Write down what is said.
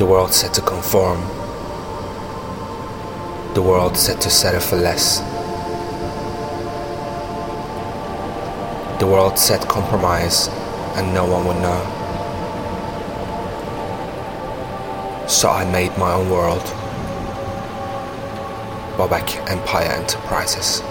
The world said to conform. The world said to settle for less. The world said compromise and no one would know. So I made my own world. Bobek Empire Enterprises.